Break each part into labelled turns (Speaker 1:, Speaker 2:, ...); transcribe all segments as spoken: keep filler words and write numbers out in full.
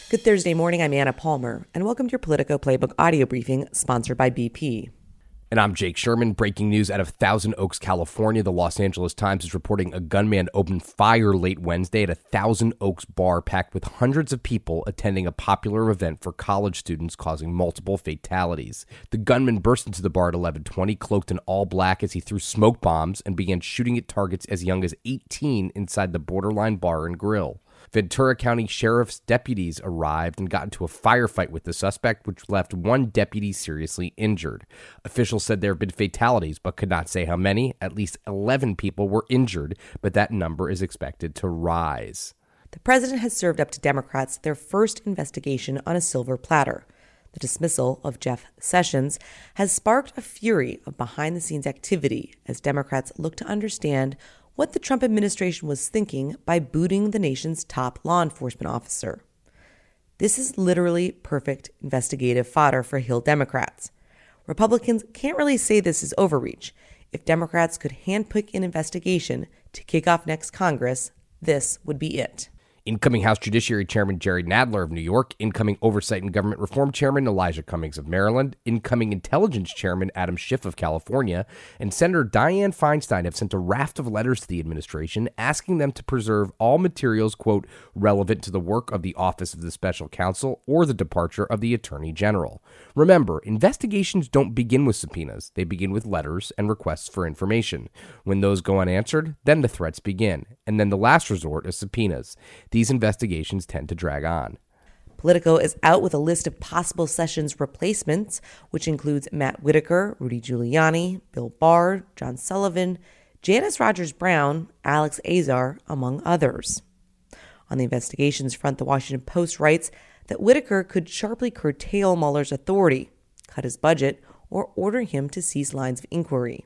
Speaker 1: Good Thursday morning, I'm Anna Palmer, and welcome to your Politico Playbook audio briefing sponsored by B P.
Speaker 2: And I'm Jake Sherman. Breaking news out of Thousand Oaks, California. The Los Angeles Times is reporting a gunman opened fire late Wednesday at a Thousand Oaks bar packed with hundreds of people attending a popular event for college students, causing multiple fatalities. The gunman burst into the bar at eleven twenty, cloaked in all black as he threw smoke bombs and began shooting at targets as young as eighteen inside the Borderline Bar and Grill. Ventura County Sheriff's deputies arrived and got into a firefight with the suspect, which left one deputy seriously injured. Officials said there have been fatalities, but could not say how many. At least eleven people were injured, but that number is expected to rise.
Speaker 1: The president has served up to Democrats their first investigation on a silver platter. The dismissal of Jeff Sessions has sparked a fury of behind-the-scenes activity as Democrats look to understand what the Trump administration was thinking by booting the nation's top law enforcement officer. This is literally perfect investigative fodder for Hill Democrats. Republicans can't really say this is overreach. If Democrats could handpick an investigation to kick off next Congress, this would be it.
Speaker 2: Incoming House Judiciary Chairman Jerry Nadler of New York, incoming Oversight and Government Reform Chairman Elijah Cummings of Maryland, incoming Intelligence Chairman Adam Schiff of California, and Senator Dianne Feinstein have sent a raft of letters to the administration asking them to preserve all materials, quote, relevant to the work of the Office of the Special Counsel or the departure of the Attorney General. Remember, investigations don't begin with subpoenas. They begin with letters and requests for information. When those go unanswered, then the threats begin. And then the last resort is subpoenas. These investigations tend to drag on.
Speaker 1: Politico is out with a list of possible Sessions replacements, which includes Matt Whitaker, Rudy Giuliani, Bill Barr, John Sullivan, Janice Rogers-Brown, Alex Azar, among others. On the investigations front, the Washington Post writes that Whitaker could sharply curtail Mueller's authority, cut his budget, or order him to cease lines of inquiry.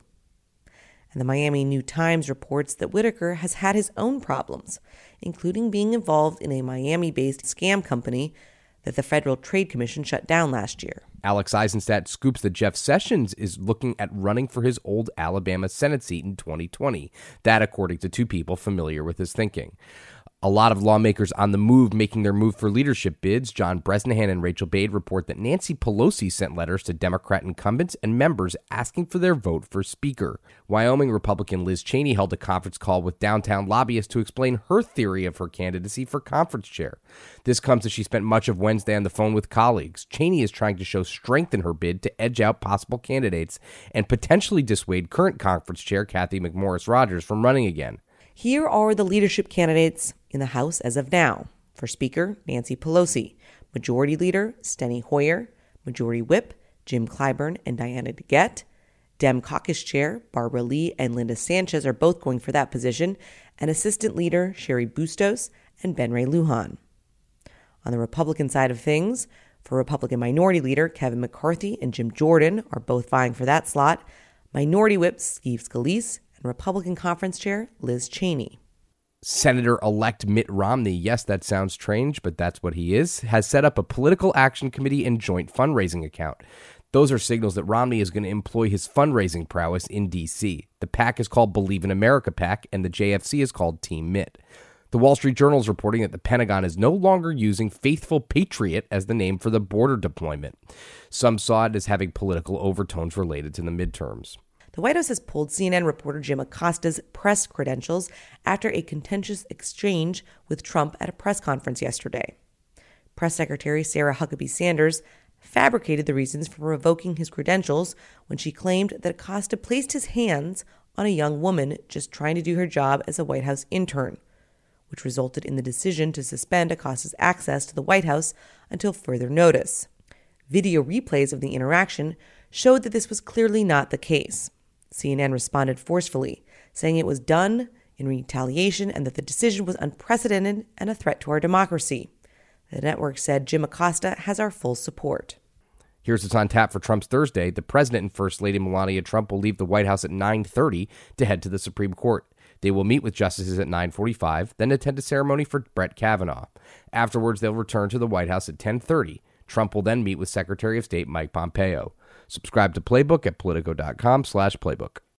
Speaker 1: And the Miami New Times reports that Whitaker has had his own problems, including being involved in a Miami-based scam company that the Federal Trade Commission shut down last year.
Speaker 2: Alex Eisenstadt scoops that Jeff Sessions is looking at running for his old Alabama Senate seat in twenty twenty. That, according to two people familiar with his thinking. A lot of lawmakers on the move making their move for leadership bids. John Bresnahan and Rachel Bade report that Nancy Pelosi sent letters to Democrat incumbents and members asking for their vote for Speaker. Wyoming Republican Liz Cheney held a conference call with downtown lobbyists to explain her theory of her candidacy for conference chair. This comes as she spent much of Wednesday on the phone with colleagues. Cheney is trying to show strength in her bid to edge out possible candidates and potentially dissuade current conference chair Cathy McMorris Rodgers from running again.
Speaker 1: Here are the leadership candidates in the House as of now. For Speaker, Nancy Pelosi. Majority Leader, Steny Hoyer. Majority Whip, Jim Clyburn and Diana DeGette. Dem Caucus Chair, Barbara Lee and Linda Sanchez are both going for that position, and Assistant Leader, Sherry Bustos and Ben Ray Lujan. On the Republican side of things, for Republican Minority Leader, Kevin McCarthy and Jim Jordan are both vying for that slot. Minority Whip, Steve Scalise, and Republican Conference Chair, Liz Cheney.
Speaker 2: Senator-elect Mitt Romney, yes, that sounds strange, but that's what he is, has set up a political action committee and joint fundraising account. Those are signals that Romney is going to employ his fundraising prowess in D C. The PAC is called Believe in America PAC, and the J F C is called Team Mitt. The Wall Street Journal is reporting that the Pentagon is no longer using Faithful Patriot as the name for the border deployment. Some saw it as having political overtones related to the midterms.
Speaker 1: The White House has pulled C N N reporter Jim Acosta's press credentials after a contentious exchange with Trump at a press conference yesterday. Press Secretary Sarah Huckabee Sanders fabricated the reasons for revoking his credentials when she claimed that Acosta placed his hands on a young woman just trying to do her job as a White House intern, which resulted in the decision to suspend Acosta's access to the White House until further notice. Video replays of the interaction showed that this was clearly not the case. C N N responded forcefully, saying it was done in retaliation and that the decision was unprecedented and a threat to our democracy. The network said Jim Acosta has our full support.
Speaker 2: Here's what's on tap for Trump's Thursday. The president and First Lady Melania Trump will leave the White House at nine thirty to head to the Supreme Court. They will meet with justices at nine forty-five, then attend a ceremony for Brett Kavanaugh. Afterwards, they'll return to the White House at ten thirty. Trump will then meet with Secretary of State Mike Pompeo. Subscribe to Playbook at Politico.com slash Playbook.